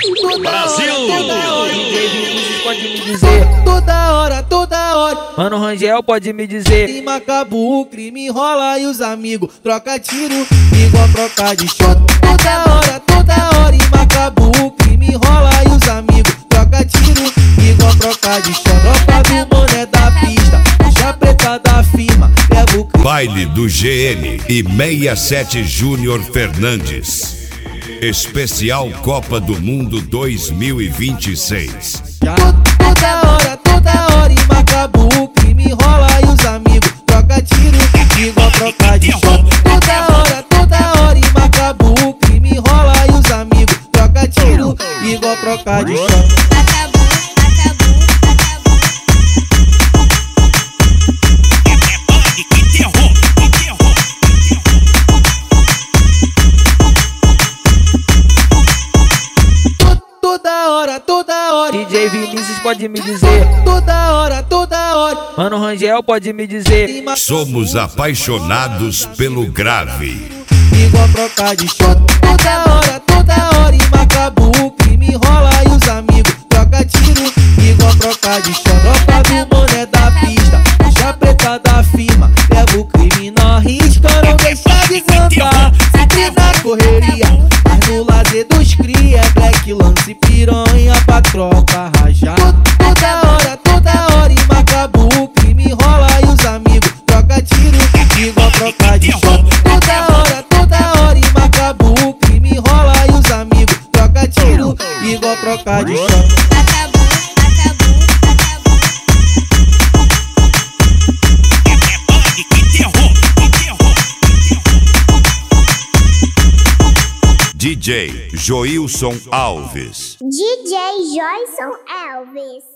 Brasil! DJ Vinícius pode me dizer. Toda hora. Mano Rangel pode me dizer. Em Macabu o crime rola e os amigos troca tiro igual troca de shot. Toda hora em Macabu o crime rola e os amigos troca tiro igual troca de shot. Tropa do boné da pista, puxa preta da firma, leva o crime. Baile do GN e 67 Júnior Fernandes. Especial Copa do Mundo 2026. Toda hora em Macabu o crime rola e os amigos troca tiro igual troca de shot. Toda hora em Macabu o crime rola e os amigos troca tiro igual troca de shot. Toda hora, DJ Vinícius pode me dizer. Toda hora, Mano Rangel pode me dizer. Somos apaixonados pelo grave. Igual troca de shot. Toda hora em Macabu o crime rola e os amigos troca tiro igual troca de shot. Tropa do boné da pista, puxa preta da firma, leva o crime na risca, não deixa de cantar. Sempre na correria, mas no lazer dos cria é black lance piranha pra tropa rajar. Toda hora em Macabu o crime rola e os amigos troca tiro igual troca de shot. Toda hora em Macabu o crime rola e os amigos troca tiro igual troca de shot. DJ Joilson Alves. DJ Joilson Alves.